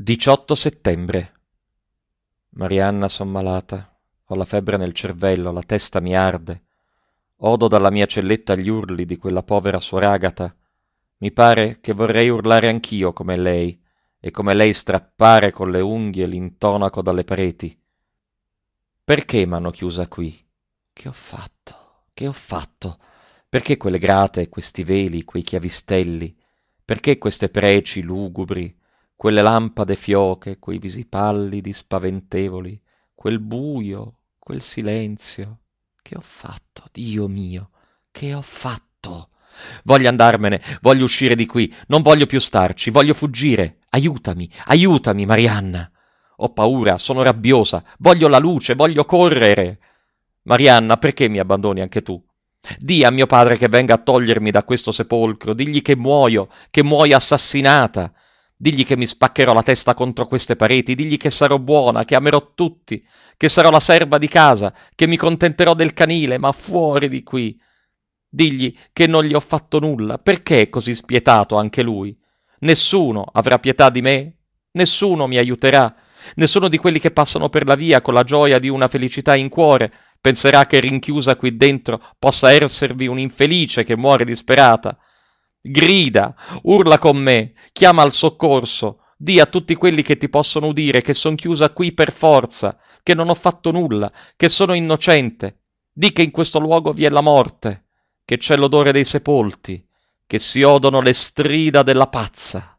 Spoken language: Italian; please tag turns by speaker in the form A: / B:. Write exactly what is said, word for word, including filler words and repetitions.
A: diciotto settembre. Marianna son malata, ho la febbre nel cervello, la testa mi arde. Odo dalla mia celletta gli urli di quella povera suor Agata. Mi pare che vorrei urlare anch'io come lei, e come lei strappare con le unghie l'intonaco dalle pareti. Perché m'hanno chiusa qui? Che ho fatto? Che ho fatto? Perché quelle grate, questi veli, quei chiavistelli? Perché queste preci lugubri, quelle lampade fioche, quei visi pallidi, spaventevoli, quel buio, quel silenzio? Che ho fatto, Dio mio? Che ho fatto? Voglio andarmene, voglio uscire di qui, non voglio più starci, voglio fuggire. Aiutami, aiutami, Marianna. Ho paura, sono rabbiosa, voglio la luce, voglio correre. Marianna, perché mi abbandoni anche tu? Dì a mio padre che venga a togliermi da questo sepolcro, digli che muoio, che muoio assassinata. Digli che mi spaccherò la testa contro queste pareti, digli che sarò buona, che amerò tutti, che sarò la serva di casa, che mi contenterò del canile, ma fuori di qui. Digli che non gli ho fatto nulla, perché è così spietato anche lui? Nessuno avrà pietà di me? Nessuno mi aiuterà? Nessuno di quelli che passano per la via con la gioia di una felicità in cuore penserà che rinchiusa qui dentro possa esservi un'infelice che muore disperata? Grida, urla con me, chiama al soccorso, di a tutti quelli che ti possono udire che son chiusa qui per forza, che non ho fatto nulla, che sono innocente. Di che in questo luogo vi è la morte, che c'è l'odore dei sepolti, che si odono le strida della pazza.